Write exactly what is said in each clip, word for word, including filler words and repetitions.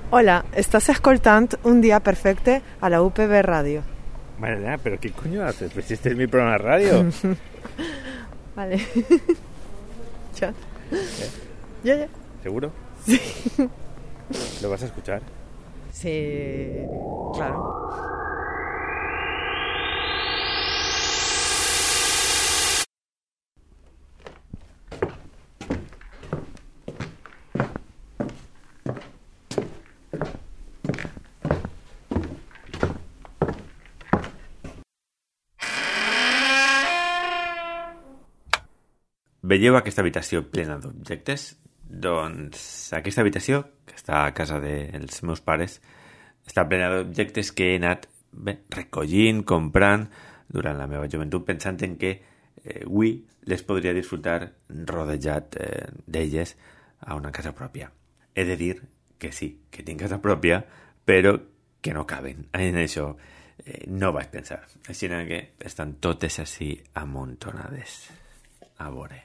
Hola, estàs escoltant Un dia perfecte a la U P B Ràdio. Mariana, ¿pero qué coño haces? Pues este es mi programa de radio. Vale. Ya. ¿Eh? Ya, ya. ¿Seguro? Sí. ¿Lo vas a escuchar? Sí, claro. Veieu aquesta habitació plena d'objectes? Doncs aquesta habitació, que està a casa dels meus pares, està plena d'objectes que he anat bé, recollint, comprant durant la meva joventut, pensant en que eh, avui les podria disfrutar rodejat eh, d'elles a una casa pròpia. He de dir que sí, que tinc casa pròpia, però que no caben. En això eh, no vaig pensar. Així que estan totes així amontonades. A veure.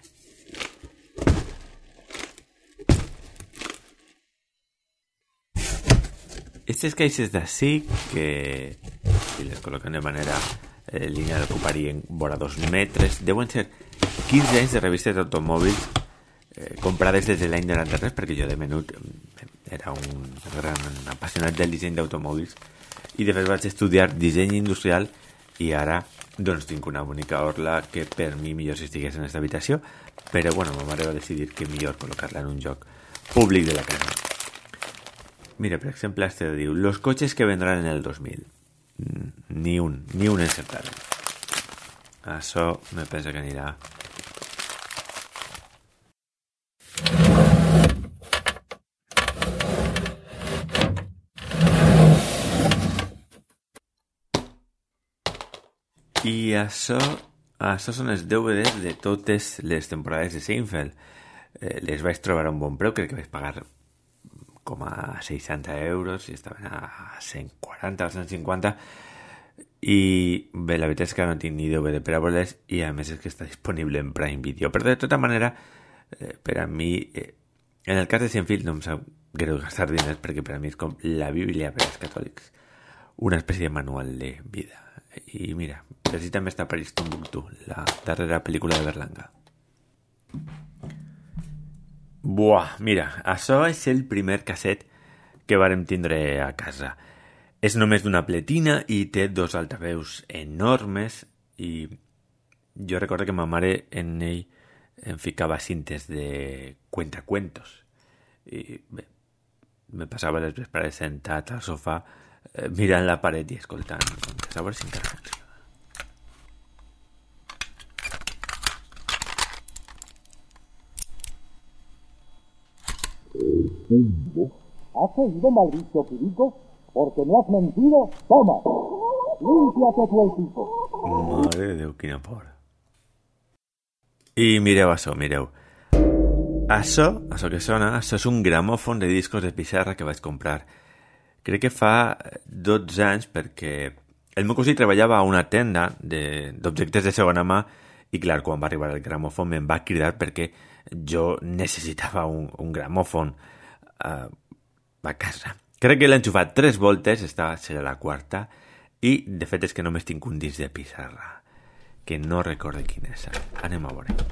Aquestes caixes d'ací, que si les col·loquen de manera eh, lineal ocuparien vora dos metres, deuen ser quinze anys de revistes d'automòbils eh, comprades des de l'any noranta-tres, perquè jo de menut era un gran apassionat del disseny d'automòbils i de fet vaig estudiar disseny industrial i ara doncs tinc una bonica orla que per mi millor si estigués en aquesta habitació, però bueno, ma mare va decidir que millor col·locar-la en un lloc públic de la casa. Mira, per exemple, este diu los coches que vendrán en el dos mil. Ni un, ni un encertat. Això me pensa que anirà. I això, això són els D V Ds de totes les temporades de Seinfeld. Eh, les vaig trobar a un bon preu, crec que vaig pagar com a seixanta euros i estaven a cent quaranta o cent cinquanta i bé, la veritat és que no tinc ni D V D per a veure-les i a més és que està disponible en Prime Video, però de tota manera eh, per a mi eh, en el cas de Seinfeld no em sap greu gastar diners perquè per a mi és com la Bíblia per als catòlics, una espècie de manual de vida. I mira, precisament està Paris Timbuktu, la darrera pel·lícula de Berlanga. Buah, mira, això és el primer casset que vàrem tindre a casa. És només d'una pletina i té dos altaveus enormes i jo recordo que ma mare en ell em ficava cintes de cuentacuentos i bé, me passava les vesprades sentat al sofà eh, mirant la paret i escoltant a veure si encara funciona. ¿Has oído, Mauricio Quirico? Porque me has mentido. Toma, límpiate tu hocico. Mare de Déu, quina por. I mireu això, mireu. Això, això que sona, això és un gramòfon de discos de pissarra que vaig comprar. Crec que fa dotze anys perquè el meu cosí treballava a una tenda de, d'objectes de segona mà i clar, quan va arribar el gramòfon me'n va cridar perquè jo necessitava un, un gramòfon uh, a casa. Crec que l'he enxufat tres voltes, esta serà la quarta, i de fet és que només tinc un disc de pissarra, que no recordo quin és. Anem a veure.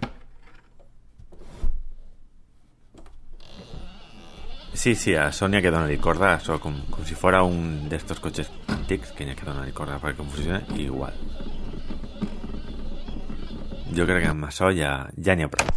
Sí, sí, a Sònia que dona-li corda, això com, com si fora un d'estos cotxes antics, que n'hi ha que dona-li corda perquè funciona igual. Jo crec que amb això ja, ja n'hi ha prou.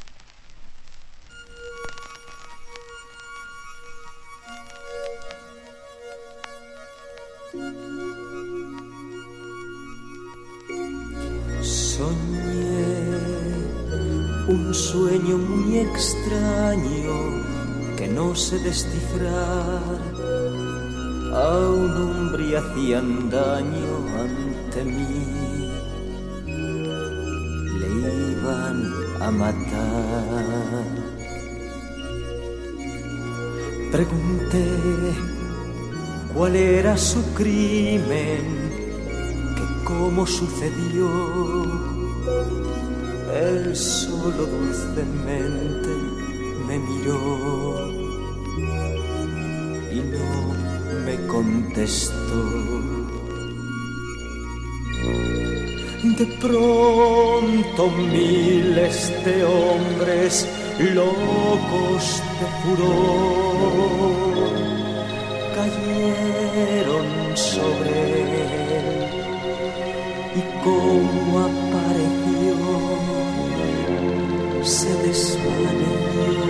Soñé un sueño muy extraño que no sé descifrar. A un hombre hacían daño ante mí, le iban a matar. Pregunté cuál era su crimen, que cómo sucedió. Él solo dulcemente me miró y no me contestó. De pronto miles de hombres locos de furor cayeron sobre él y como apareció se desvaneció.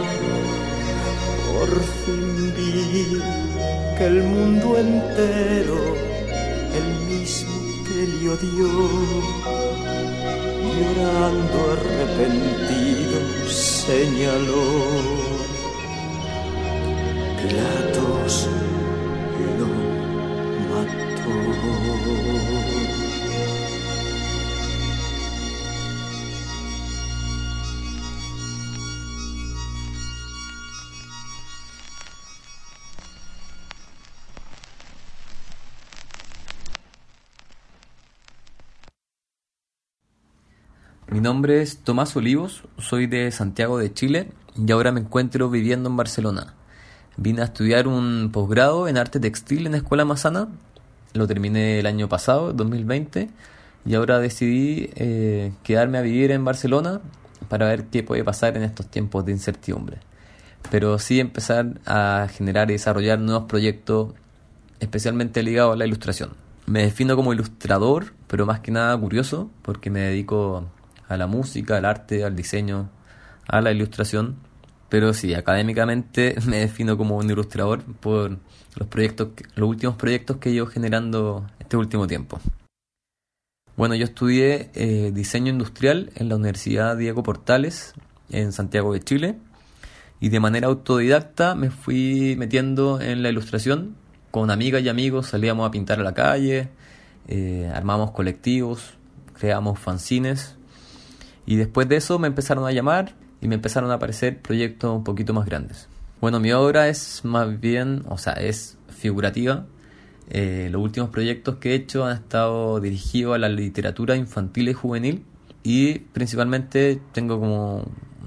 Por fin vi que el mundo entero, el mismo que le odió, llorando arrepentido señaló: Pilatos lo mató. Mi nombre es Tomás Olivos, soy de Santiago de Chile y ahora me encuentro viviendo en Barcelona. Vine a estudiar un posgrado en arte textil en la Escuela Massana, lo terminé el año pasado, dos mil veinte, y ahora decidí eh, quedarme a vivir en Barcelona para ver qué puede pasar en estos tiempos de incertidumbre. Pero sí empezar a generar y desarrollar nuevos proyectos, especialmente ligados a la ilustración. Me defino como ilustrador, pero más que nada curioso, porque me dedico a la música, al arte, al diseño, a la ilustración. Pero sí, académicamente me defino como un ilustrador por los proyectos, los últimos proyectos que he ido generando este último tiempo. Bueno, yo estudié eh, diseño industrial en la Universidad Diego Portales, en Santiago de Chile, y de manera autodidacta me fui metiendo en la ilustración. Con amigas y amigos salíamos a pintar a la calle, eh, armamos colectivos, creamos fanzines. Y después de eso me empezaron a llamar y me empezaron a aparecer proyectos un poquito más grandes. Bueno, mi obra es más bien, o sea, es figurativa. Eh, los últimos proyectos que he hecho han estado dirigidos a la literatura infantil y juvenil. Y principalmente tengo como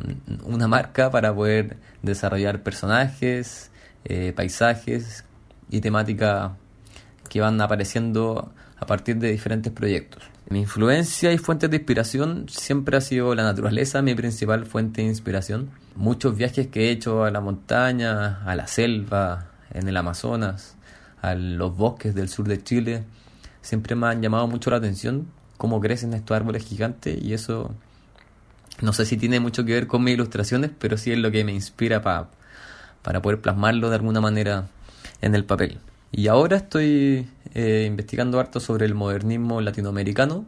una marca para poder desarrollar personajes, eh, paisajes y temáticas que van apareciendo a partir de diferentes proyectos. Mi influencia y fuentes de inspiración siempre ha sido la naturaleza, mi principal fuente de inspiración. Muchos viajes que he hecho a la montaña, a la selva, en el Amazonas, a los bosques del sur de Chile, siempre me han llamado mucho la atención cómo crecen estos árboles gigantes, y eso no sé si tiene mucho que ver con mis ilustraciones, pero sí es lo que me inspira pa, para poder plasmarlo de alguna manera en el papel. Y ahora estoy eh, investigando harto sobre el modernismo latinoamericano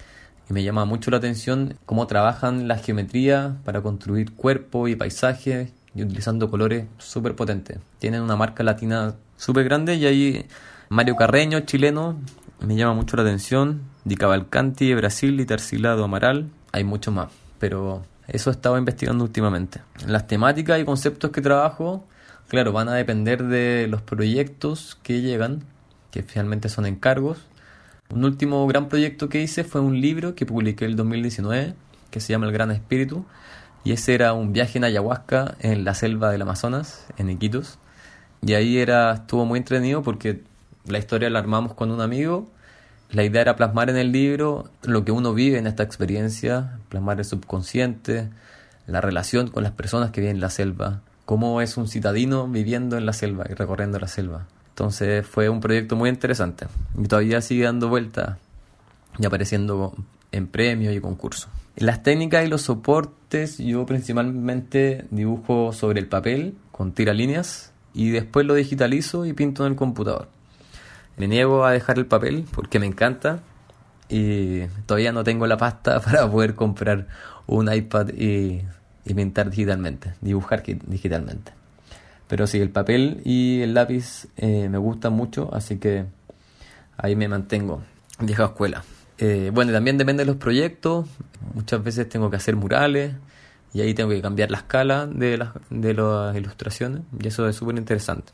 y me llama mucho la atención cómo trabajan la geometría para construir cuerpos y paisajes y utilizando colores súper potentes. Tienen una marca latina súper grande y ahí Mario Carreño, chileno, me llama mucho la atención, Di Cavalcanti de Brasil y Tarsila Amaral, hay mucho más, pero eso he estado investigando últimamente. Las temáticas y conceptos que trabajo, claro, van a depender de los proyectos que llegan, que finalmente son encargos. Un último gran proyecto que hice fue un libro que publiqué en el dos mil diecinueve, que se llama El Gran Espíritu, y ese era un viaje en ayahuasca en la selva del Amazonas, en Iquitos, y ahí era estuvo muy entretenido porque la historia la armamos con un amigo. La idea era plasmar en el libro lo que uno vive en esta experiencia, plasmar el subconsciente, la relación con las personas que viven en la selva, cómo es un citadino viviendo en la selva y recorriendo la selva. Entonces fue un proyecto muy interesante y todavía sigue dando vueltas y apareciendo en premios y concursos. En las técnicas y los soportes yo principalmente dibujo sobre el papel con tiralíneas y después lo digitalizo y pinto en el computador. Me niego a dejar el papel porque me encanta y todavía no tengo la pasta para poder comprar un iPad y, y pintar digitalmente, dibujar digitalmente. Pero sí, el papel y el lápiz eh, me gustan mucho, así que ahí me mantengo, vieja escuela. Eh, bueno, también depende de los proyectos. Muchas veces tengo que hacer murales y ahí tengo que cambiar la escala de las, de las ilustraciones y eso es súper interesante.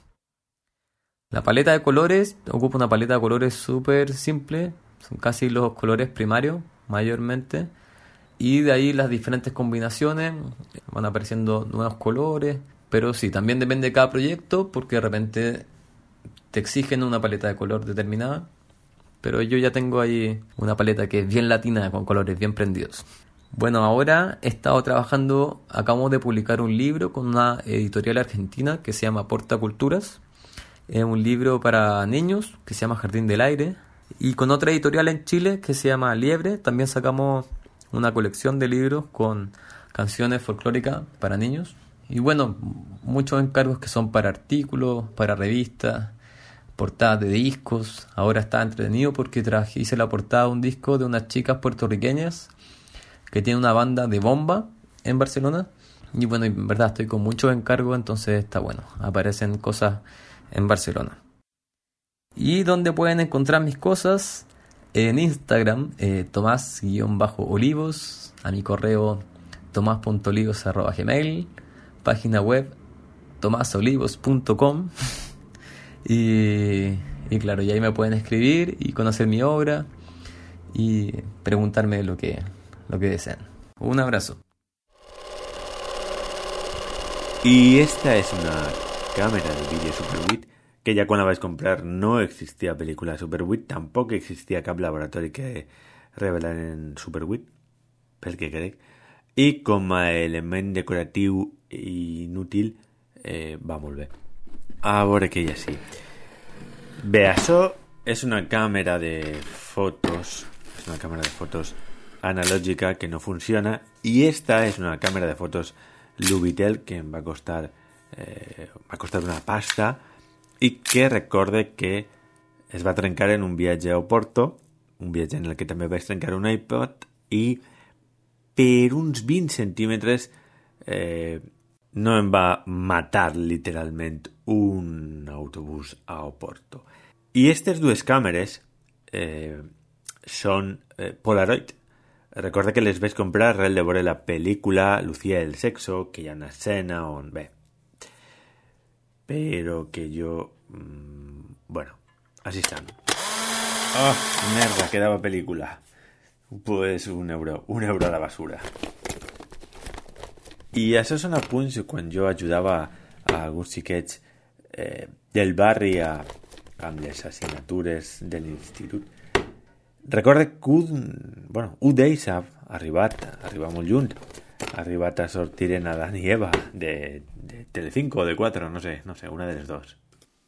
La paleta de colores, ocupo una paleta de colores súper simple, son casi los colores primarios mayormente, y de ahí las diferentes combinaciones, van apareciendo nuevos colores, Pero sí, también depende de cada proyecto, porque de repente te exigen una paleta de color determinada. Pero yo ya tengo ahí una paleta que es bien latina, con colores bien prendidos. Bueno, ahora he estado trabajando, acabamos de publicar un libro con una editorial argentina que se llama Porta Culturas. Es un libro para niños que se llama Jardín del Aire. Y con otra editorial en Chile que se llama Liebre, también sacamos una colección de libros con canciones folclóricas para niños. Y bueno, muchos encargos que son para artículos, para revistas, portadas de discos. Ahora está entretenido porque traje, hice la portada de un disco de unas chicas puertorriqueñas que tienen una banda de bomba en Barcelona. Y bueno, en verdad estoy con muchos encargos, entonces está bueno. Aparecen cosas en Barcelona. Y donde pueden encontrar mis cosas, en Instagram, eh, Tomás-Olivos, a mi correo tomás.olivos arroba gmail, página web tomasolivos punto com. y, y claro, y ahí me pueden escribir y conocer mi obra y preguntarme lo que, lo que deseen. Un abrazo. Y esta es una cámara de vídeo Super ocho que ya quan la vaig comprar no existia pel·lícula Super ocho, tampoc existia cap laboratori que revelaren Super ocho, pel que crec, i com a element decoratiu i inútil eh, va molt bé. A veure què hi ha així. Bé, això és una càmera de fotos, és una càmera de fotos analògica que no funciona, i esta és una càmera de fotos Lubitel que em va costar eh, va costar una pasta i que recorde que es va trencar en un viatge a Oporto, un viatge en el que també vaig trencar un iPod i per uns vint centímetres eh, no em va matar literalment un autobús a Oporto. I aquestes dues càmeres eh, són eh, Polaroid. Recorda que les vaig comprar arrel de veure la pel·lícula Lucía el sexo, que hi ha una escena on... Bé, però que jo... Mmm, bueno, així estan. Oh, merda, quedava pel·lícula. Pues un euro, un euro a la basura. I això són apunts quan jo ajudava a alguns xiquets eh, del barri a, amb les assignatures de l'institut. Recorda que un, bueno, un d'ells ha arribat, ha arribat molt lluny, ha arribat a sortir en Adán i Eva de, de Telecinco o de quatre, no sé, no sé, una de les dos.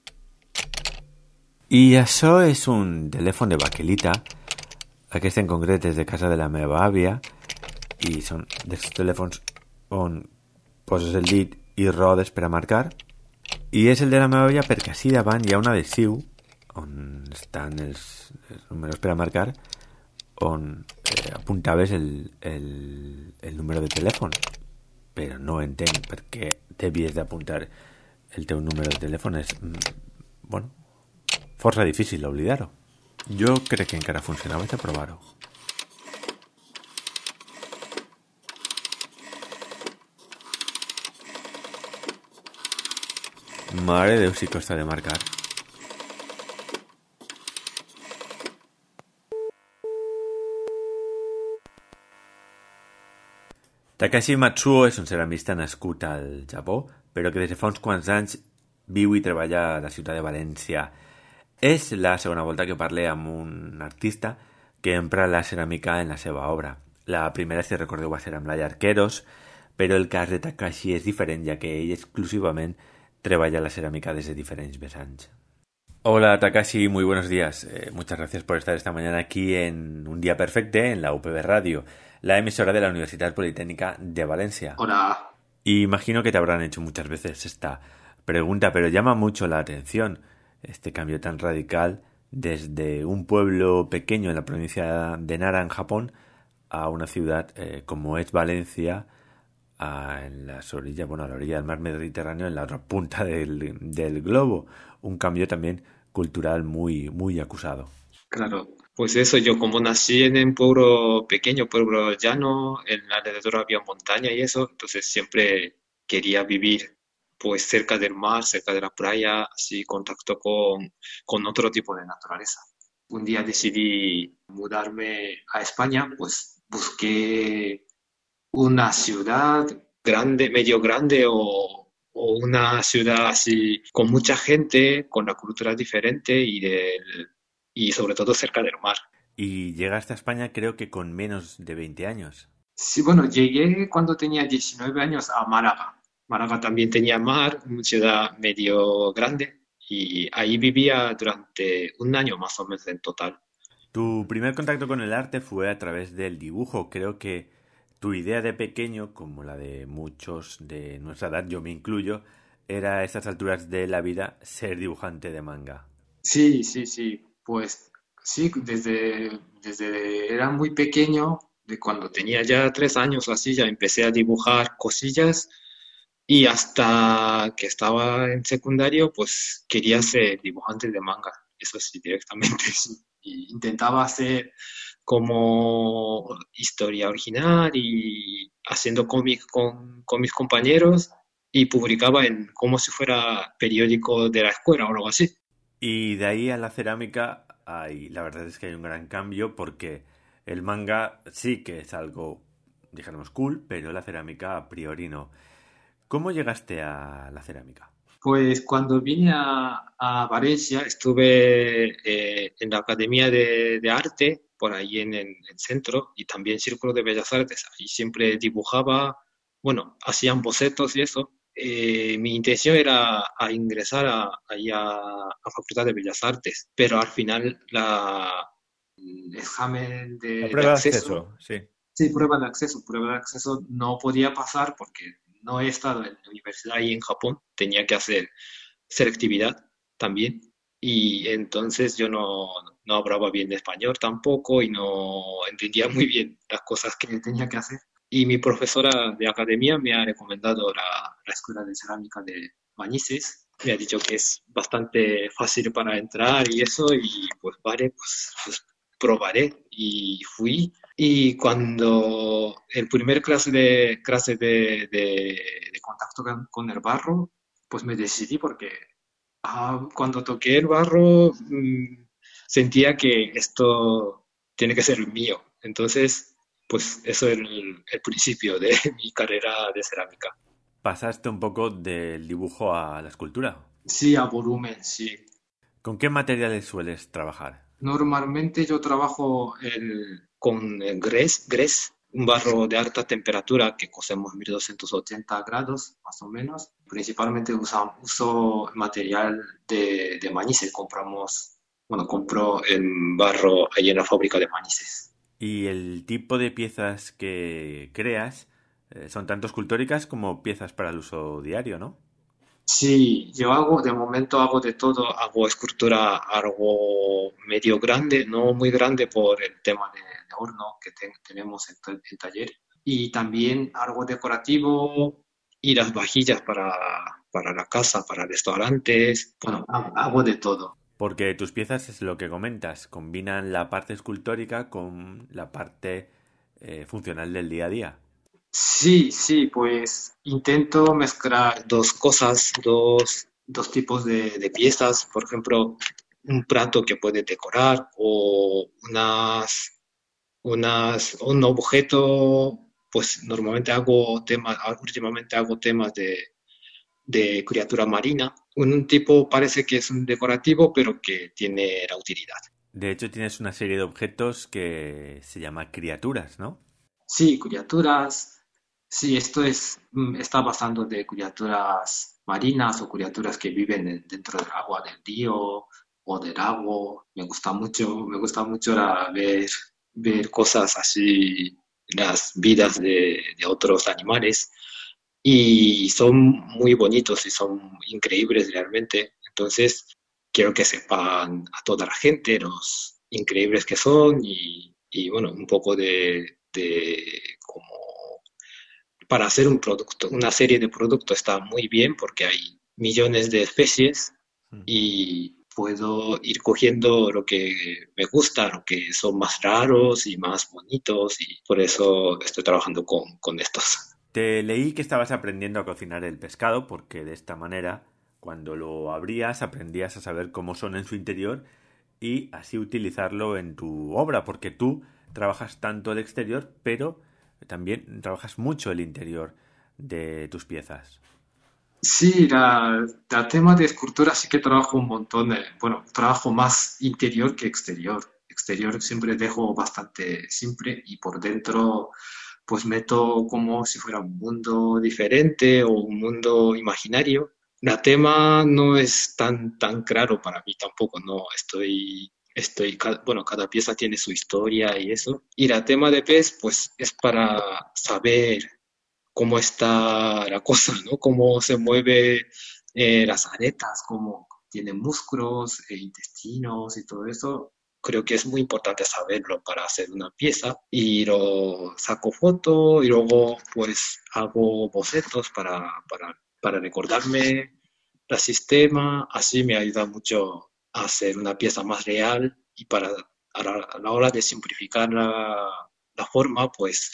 I això és un telèfon de baquelita, aquest en concret és de casa de la meva àvia, i són d'aquests telèfons on poses el dit i rodes per a marcar, i és el de la meva àvia perquè així davant hi ha un adhesiu on estan els, els números per a marcar, on eh, apuntaves el, el, el número de telèfon. Però no entenc per què devies d'apuntar el teu número de telèfon. És, bueno, força difícil oblidar-ho. Jo crec que encara funciona, vaig a provar-ho. Mare de Déu, si costa de marcar. Takashi Matsuo és un ceramista nascut al Japó, però que des de fa uns quants anys viu i treballa a la ciutat de València. És la segona volta que parle amb un artista que empra la ceràmica en la seva obra. La primera, si recordeu, va ser amb Laia Arqueros, però el cas de Takashi és diferent, ja que ell exclusivament treballa la ceràmica des de diferents vessants. Hola Takashi, muy buenos días. Eh, muchas gracias por estar esta mañana aquí en Un Día Perfecte, en la U P B Radio, la emisora de la Universidad Politécnica de Valencia. Hola. Y imagino que te habrán hecho muchas veces esta pregunta, pero llama mucho la atención este cambio tan radical desde un pueblo pequeño en la provincia de Nara, en Japón, a una ciudad eh, como es Valencia, a, en las orillas, bueno, a la orilla del mar Mediterráneo, en la otra punta del, del globo. Un cambio también cultural muy, muy acusado. Claro, pues eso, yo como nací en un pueblo pequeño, pueblo llano, en alrededor había montaña y eso, entonces siempre quería vivir pues cerca del mar, cerca de la playa, así contacto con, con otro tipo de naturaleza. Un día decidí mudarme a España, pues busqué una ciudad grande, medio grande o o una ciudad así con mucha gente, con la cultura diferente y, del, y sobre todo cerca del mar. Y llegaste a España creo que con menos de veinte años. Sí, bueno, llegué cuando tenía diecinueve años a Málaga. Málaga también tenía mar, una ciudad medio grande, y ahí vivía durante un año más o menos en total. Tu primer contacto con el arte fue a través del dibujo. Creo que tu idea de pequeño, como la de muchos de nuestra edad, yo me incluyo, era a estas alturas de la vida ser dibujante de manga. Sí, sí, sí, pues sí, desde, desde era muy pequeño, de cuando tenía ya tres años o así, ya empecé a dibujar cosillas y hasta que estaba en secundario, pues quería ser dibujante de manga, eso sí, directamente, sí. Y intentaba hacer como historia original y haciendo cómics con, con mis compañeros y publicaba en como si fuera periódico de la escuela o algo así. Y de ahí a la cerámica, hay, la verdad es que hay un gran cambio porque el manga sí que es algo, dijéramos, cool, pero la cerámica a priori no. ¿Cómo llegaste a la cerámica? Pues cuando vine a, a Valencia estuve eh, en la Academia de, de Arte, por ahí en, en el centro, y también Círculo de Bellas Artes. Ahí siempre dibujaba, bueno, hacían bocetos y eso. Eh, mi intención era a ingresar a, ahí a, a Facultad de Bellas Artes, pero al final la, el examen La de, de prueba de acceso. acceso, sí. Sí, prueba de acceso. Prueba de acceso no podía pasar porque no he estado en la universidad ahí en Japón. Tenía que hacer selectividad también. Y entonces yo no, no hablaba bien español tampoco y no entendía muy bien las cosas que tenía que hacer. Y mi profesora de academia me ha recomendado la, la Escuela de Cerámica de Manises. Me ha dicho que es bastante fácil para entrar y eso, y pues vale, pues, pues probaré. Y fui. Y cuando el primer clase de, clase de, de, de contacto con, con el barro, pues me decidí porque ah, cuando toqué el barro mm, sentía que esto tiene que ser mío. Entonces, pues eso es el, el principio de mi carrera de cerámica. Pasaste un poco del dibujo a la escultura. Sí, a volumen, sí. ¿Con qué materiales sueles trabajar? Normalmente yo trabajo el- con el grés, grés, un barro de alta temperatura que cocemos mil doscientos ochenta grados más o menos. Principalmente usa- uso material de, de manises. Compramos, bueno, compro el barro ahí en la fábrica de manises. Y el tipo de piezas que creas eh, son tanto escultóricas como piezas para el uso diario, ¿no? Sí, yo hago, de momento hago de todo, hago escultura algo medio grande, no muy grande por el tema de, de horno que te- tenemos en, ta- en taller, y también algo decorativo y las vajillas para, para la casa, para restaurantes, bueno, hago, hago de todo. Porque tus piezas es lo que comentas, combinan la parte escultórica con la parte eh, funcional del día a día. Sí, sí, pues intento mezclar dos cosas, dos, dos tipos de, de piezas, por ejemplo, un plato que puede decorar o unas, unas, un objeto, pues normalmente hago temas, últimamente hago temas de, de criatura marina. Un tipo parece que es un decorativo, pero que tiene la utilidad. De hecho, tienes una serie de objetos que se llama criaturas, ¿no? Sí, criaturas. Sí, esto es, mm, está basando de criaturas marinas o criaturas que viven en- dentro del agua del río o del lago. Me gusta mucho, me gusta mucho la- ver, ver cosas así, las vidas de, de otros animales. Y son muy bonitos y son increíbles realmente. Entonces, quiero que sepan a toda la gente los increíbles que son y, y bueno, un poco de, de como para hacer un producto, una serie de productos está muy bien porque hay millones de especies Mm. y puedo ir cogiendo lo que me gusta, lo que son más raros y más bonitos y por eso estoy trabajando con, con estos. Te leí que estabas aprendiendo a cocinar el pescado porque de esta manera, cuando lo abrías, aprendías a saber cómo son en su interior y así utilizarlo en tu obra, porque tú trabajas tanto el exterior, pero también trabajas mucho el interior de tus piezas. Sí, la, la tema de escultura sí que trabajo un montón. eh, Bueno, trabajo más interior que exterior. Exterior siempre dejo bastante simple y por dentro pues meto como si fuera un mundo diferente o un mundo imaginario. La tema no es tan, tan claro para mí tampoco, no estoy, estoy, ca- bueno, cada pieza tiene su historia y eso. Y la tema de pez pues es para saber cómo está la cosa, ¿no? Cómo se mueve eh, las aletas, cómo tienen músculos, e intestinos y todo eso. Creo que es muy importante saberlo para hacer una pieza y lo saco foto y luego pues hago bocetos para, para, para recordarme el sistema. Así me ayuda mucho a hacer una pieza más real y para a la, a la hora de simplificar la, la forma, pues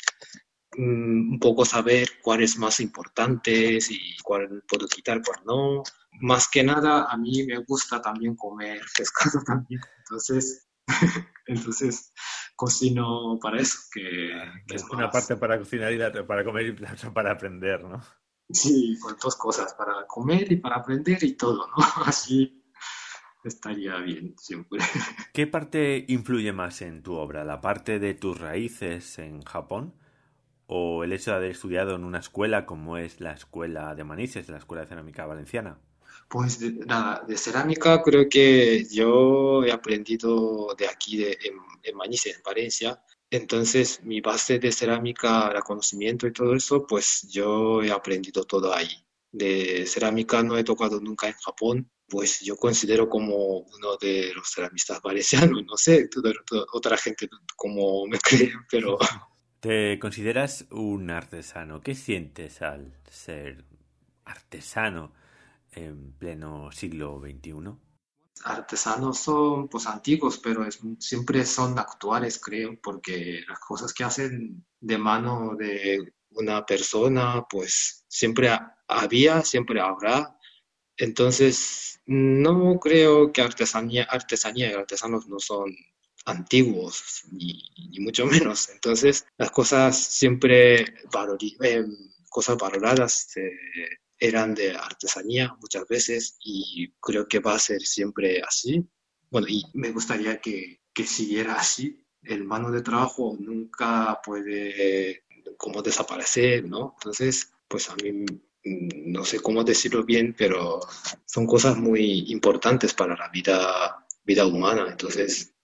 mm, un poco saber cuál es más importante y cuál puedo quitar, cuál no. Más que nada, a mí me gusta también comer pescado también. Entonces, entonces cocino para eso, que, Ah, que es una más, parte para cocinar y la otra para comer y la otra para aprender, ¿no? sí, con dos cosas, para comer y para aprender y todo, ¿no? Así estaría bien siempre. ¿Qué parte influye más en tu obra? ¿La parte de tus raíces en Japón o el hecho de haber estudiado en una escuela como es la Escuela de Manises, la Escuela de Cerámica Valenciana? Pues de, nada, de cerámica creo que yo he aprendido de aquí, de, en, en Manises, en Valencia. Entonces, mi base de cerámica, el conocimiento y todo eso, pues yo he aprendido todo ahí. De cerámica no he tocado nunca en Japón, pues yo considero como uno de los ceramistas valencianos, no sé, todo- todo- otra gente como me cree, pero ¿Te consideras un artesano? ¿Qué sientes al ser artesano en pleno siglo veintiuno? artesanos son pues antiguos, pero es- siempre son actuales, creo, porque las cosas que hacen de mano de una persona, pues siempre ha- había, siempre habrá. Entonces, no creo que artesanía, artesanía y artesanos no son antiguos, ni, ni mucho menos. Entonces, las cosas siempre valori- eh, cosas valoradas eh, eran de artesanía muchas veces y creo que va a ser siempre así. Bueno, y me gustaría que, que siguiera así. El mano de trabajo nunca puede como desaparecer, ¿no? Entonces, pues a mí mm, no sé cómo decirlo bien, pero son cosas muy importantes para la vida, vida humana. Entonces,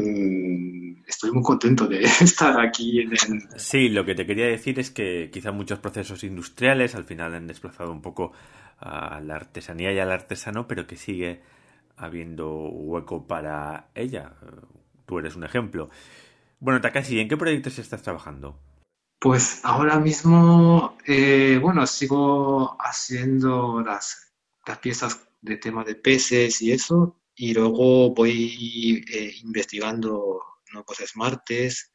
mm, estoy muy contento de estar aquí en, en- Sí, lo que te quería decir es que quizá muchos procesos industriales al final han desplazado un poco a la artesanía y al artesano, pero que sigue habiendo hueco para ella. Tú eres un ejemplo. Bueno, Takashi, ¿en qué proyectos estás trabajando? Pues ahora mismo, eh, bueno, sigo haciendo las, las piezas de tema de peces y eso, y luego voy eh, investigando nuevos smartes.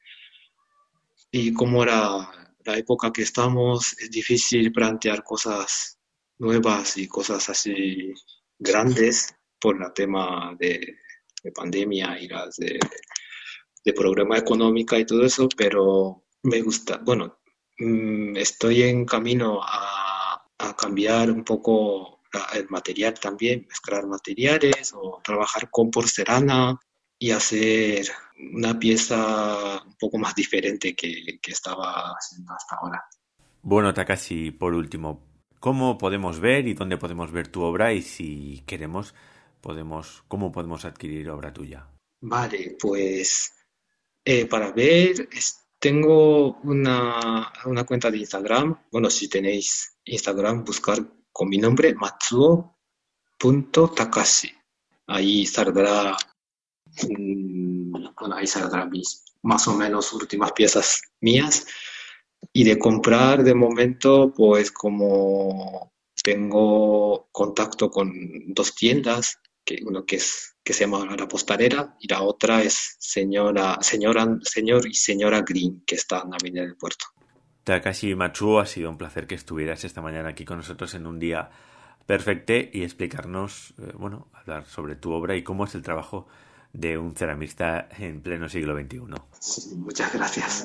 Y como la, la época que estamos, es difícil plantear cosas nuevas y cosas así grandes por el tema de, de pandemia y las de, de problema económica y todo eso, pero me gusta, bueno, mm, estoy en camino a, a cambiar un poco la- el material también, mezclar materiales o trabajar con porcelana y hacer una pieza un poco más diferente que, que estaba haciendo hasta ahora. Bueno, Takashi, por último, ¿cómo podemos ver y dónde podemos ver tu obra? Y si queremos, podemos, ¿cómo podemos adquirir obra tuya? Vale, pues eh, para ver, es- tengo una, una cuenta de Instagram. Bueno, si tenéis Instagram, buscar con mi nombre, matsuo.takashi. Ahí saldrá, mm, bueno, ahí saldrá mis más o menos últimas piezas mías. Y de comprar de momento, pues como tengo contacto con dos tiendas, que uno que es que se llama La Postalera y la otra es señora, señora, señor y señora Green, que está en la Avenida del Puerto. Takashi Matsuo, ha sido un placer que estuvieras esta mañana aquí con nosotros en un día perfecto y explicarnos, eh, bueno, hablar sobre tu obra y cómo es el trabajo de un ceramista en pleno siglo veintiuno. Sí, muchas gracias.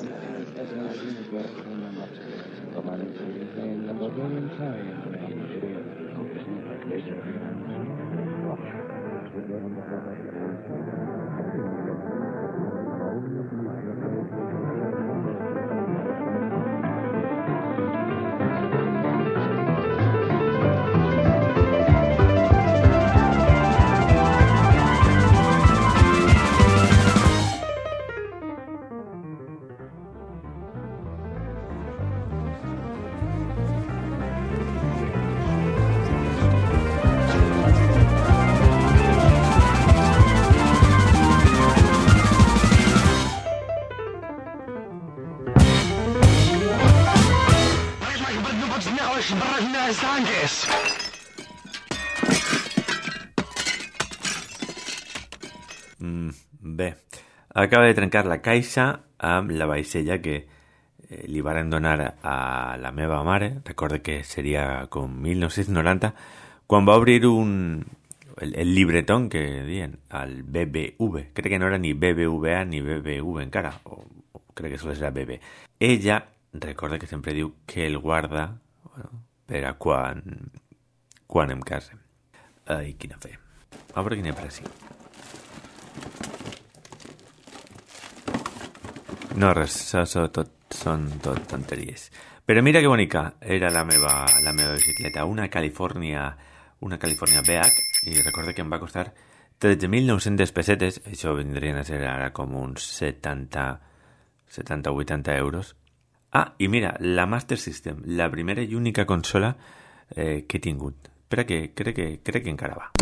Mm, bé, acaba de trencar la caixa amb la vaixella que eh, li varen donar a la meva mare. Recorde que seria com mil nou-cents noranta, quan va obrir un, el, el libretón que diuen, al B B V. Crec que no era ni B B V A ni B B V encara, o, o crec que sols era B B. Ella, recorde que sempre diu que el guarda, bueno, per a quan, quan em case. Ai, quina fe. A veure quina per ací. No, res, això tot, són tot tonteries. Però mira que bonica era la meva, la meva bicicleta, una California, una California B H, i recorde que em va costar tretze mil nou-centes pessetes, això vindrien a ser ara com uns setanta o vuitanta euros. Ah, i mira, la Master System, la primera i única consola eh, que he tingut. Espera que crec que, crec que encara va.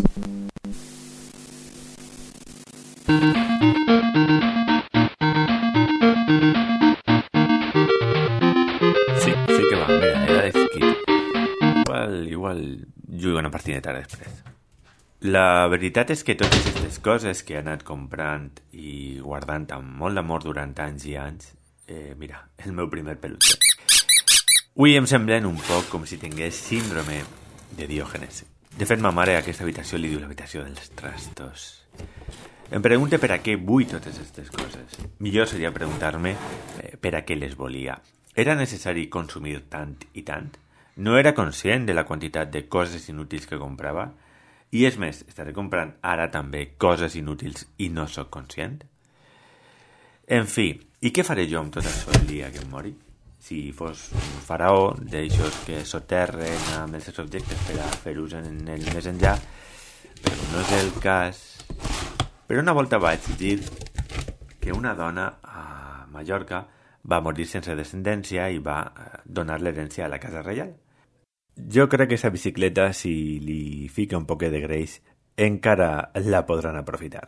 Sí, sí que va, mira, era de Skip. Igual, igual jugo una partideta després. La veritat és que totes aquestes coses que he anat comprant i guardant amb molt d'amor durant anys i anys, eh, mira, el meu primer peluche. Avui em semblen un poc com si tingués síndrome de Diògenes. De fet, ma mare a aquesta habitació li diu l'habitació dels trastos. Em pregunta per a què vull totes aquestes coses. Millor seria preguntar-me eh, per a què les volia. Era necessari consumir tant i tant? No era conscient de la quantitat de coses inútils que comprava? I és més, estaré comprant ara també coses inútils i no sóc conscient? En fi, i què faré jo amb tot això el dia que em mori? Si fos un faraó d'aixòs que soterren amb els seus objectes per a fer-los en el més enllà, però no és el cas. Però una volta vaig dir que una dona a Mallorca va morir sense descendència i va donar l'herència a la casa reial. Jo crec que aquesta bicicleta, si li fica un poquet de greix, encara la podran aprofitar.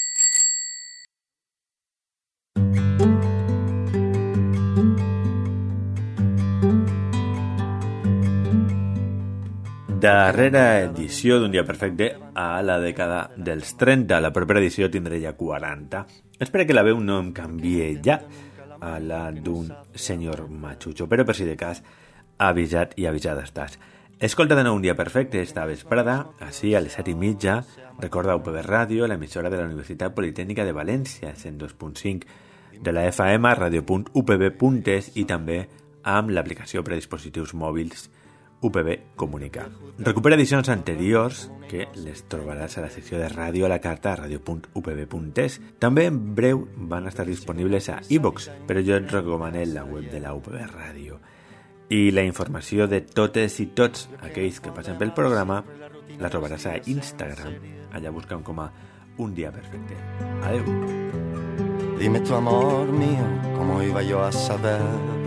Darrera edició d'un dia perfecte a la dècada dels trenta. La propera edició tindré ja quaranta. Espero que la veu no em canvie ja a la d'un senyor matxutxo, però per si de cas, avisat i avisada estàs. Escolta de nou un dia perfecte esta vesprada, així a les set i mitja. Recorda U P B Ràdio, l'emissora de la Universitat Politècnica de València, cent dos punt cinc de la F M, radio punt u p b punt es i també amb l'aplicació per a dispositius mòbils U P B Comunica. Recupera edicions anteriors que les trobaràs a la secció de ràdio a la carta a radio punt u p b punt es. També en breu van estar disponibles a iVoox, però jo et recomano la web de la U P B Ràdio. I la informació de totes i tots aquells que passen pel programa la trobaràs a Instagram. Allà busca'm com a Un Dia Perfecte. Adeu. Dime tu amor mío, ¿cómo iba yo a saber?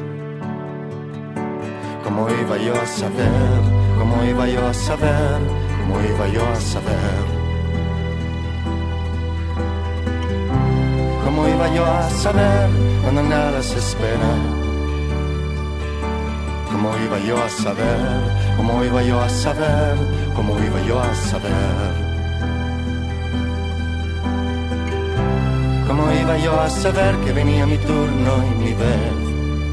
¿Cómo iba yo a saber? ¿Cómo iba yo a saber? ¿Cómo iba yo a saber? ¿Cómo iba yo a saber cuando nada se espera? ¿Cómo iba yo a saber? ¿Cómo iba yo a saber? ¿Cómo iba yo a saber? ¿Cómo iba yo a saber que venía mi turno y mi vez?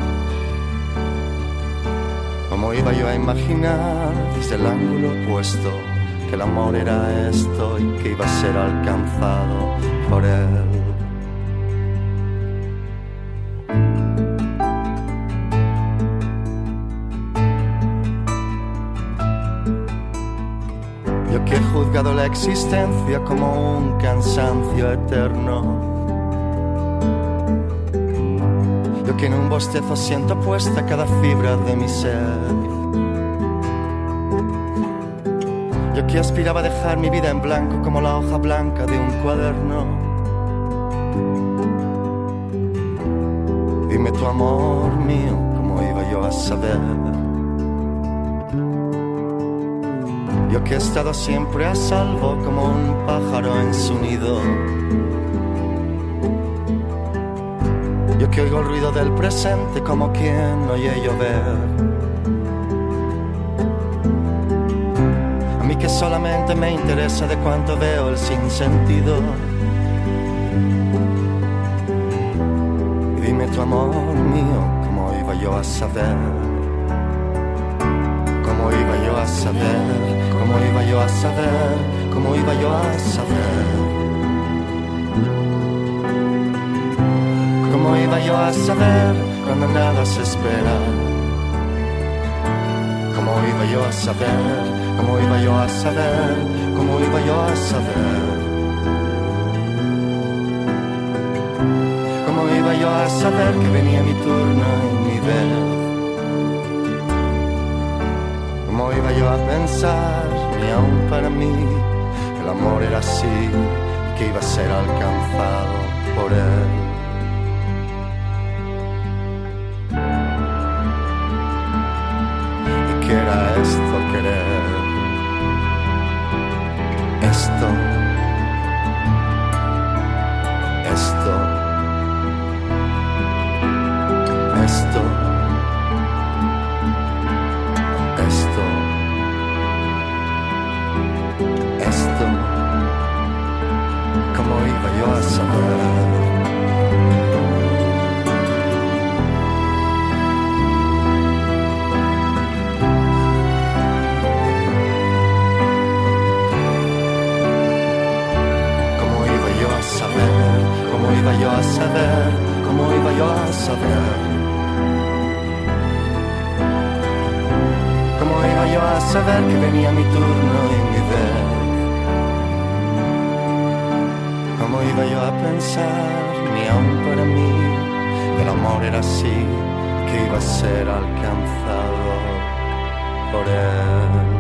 ¿Cómo iba yo a imaginar desde el ángulo opuesto que el amor era esto y que iba a ser alcanzado por él? juzgado la existencia como un cansancio eterno. Yo que en un bostezo siento puesta cada fibra de mi ser. Yo que aspiraba a dejar mi vida en blanco como la hoja blanca de un cuaderno. Dime tu amor mío, ¿cómo iba yo a saber? Yo que he estado siempre a salvo como un pájaro en su nido. Yo que oigo el ruido del presente como quien oye llover. A mí que solamente me interesa de cuánto veo el sinsentido. Y dime tu amor mío, ¿cómo iba yo a saber? ¿Cómo iba yo a saber? ¿Cómo iba yo a saber? ¿Cómo iba yo a saber? ¿Cómo iba yo a saber cuando nada se espera? ¿Cómo iba yo a saber? ¿Cómo iba yo a saber? ¿Cómo iba yo a saber? ¿Cómo iba yo a saber que venía mi turno y mi vez? ¿Cómo iba yo a pensar, ni aún para mí, que el amor era así, que iba a ser alcanzado por él? ¿Y qué era esto querer? Esto, esto, esto. Esto, esto, ¿cómo iba yo a saber? ¿Cómo iba yo a saber? ¿Cómo iba yo a saber? ¿Cómo iba yo a saber? ¿Cómo iba yo a saber que venía mi turno y mi vez? ¿Cómo iba yo a pensar, ni aún para mí, que el amor era así, que iba a ser alcanzado por él?